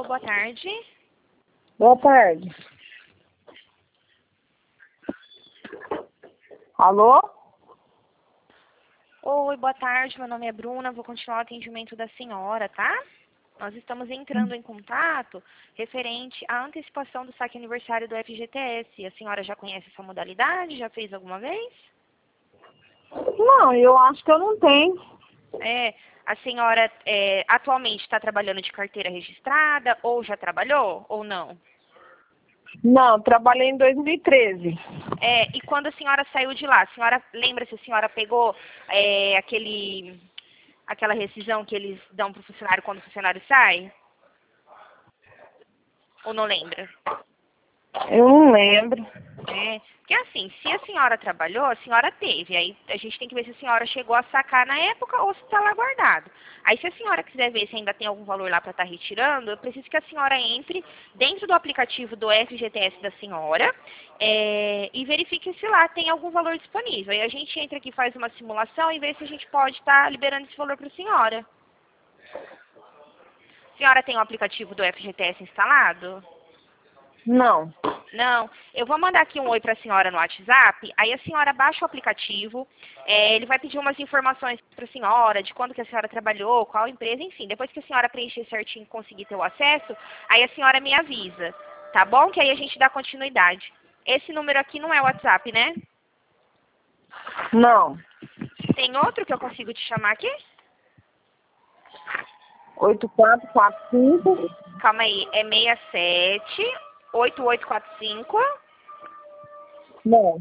boa tarde. Boa tarde. Alô? Oi, boa tarde. Meu nome é Bruna. Vou continuar o atendimento da senhora, tá? Nós estamos entrando em contato referente à antecipação do saque aniversário do FGTS. A senhora já conhece essa modalidade? Já fez alguma vez? Não, eu acho que eu não tenho. A senhora atualmente está trabalhando de carteira registrada ou já trabalhou ou não? Não, trabalhei em 2013. E quando a senhora saiu de lá, a senhora lembra se a senhora pegou aquela rescisão que eles dão para o funcionário quando o funcionário sai? Ou não lembra? Eu não lembro. Porque assim, se a senhora trabalhou, a senhora teve. Aí a gente tem que ver se a senhora chegou a sacar na época ou se está lá guardado. Aí se a senhora quiser ver se ainda tem algum valor lá para estar retirando, eu preciso que a senhora entre dentro do aplicativo do FGTS da senhora e verifique se lá tem algum valor disponível. Aí a gente entra aqui, faz uma simulação e vê se a gente pode estar liberando esse valor para a senhora. A senhora tem o aplicativo do FGTS instalado? Não. Não, eu vou mandar aqui um oi para a senhora no WhatsApp, aí a senhora baixa o aplicativo, ele vai pedir umas informações para a senhora, de quando que a senhora trabalhou, qual empresa, enfim. Depois que a senhora preencher certinho e conseguir ter o acesso, aí a senhora me avisa, tá bom? Que aí a gente dá continuidade. Esse número aqui não é o WhatsApp, né? Não. Tem outro que eu consigo te chamar aqui? 8445. Calma aí, é 67-8845... Não,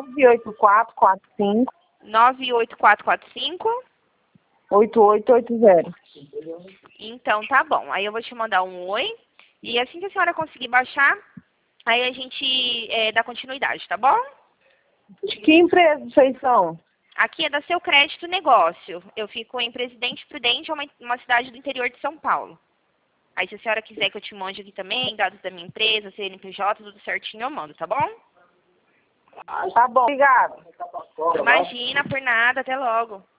98445 98445. 8880. Então tá bom. Aí eu vou te mandar um oi. E assim que a senhora conseguir baixar, aí a gente dá continuidade, tá bom? De que empresa vocês são? Aqui é da Seu Crédito Negócio. Eu fico em Presidente Prudente, uma cidade do interior de São Paulo. Aí se a senhora quiser que eu te mande aqui também, dados da minha empresa, CNPJ, tudo certinho, eu mando, tá bom? Tá bom, obrigado. Imagina, por nada, até logo.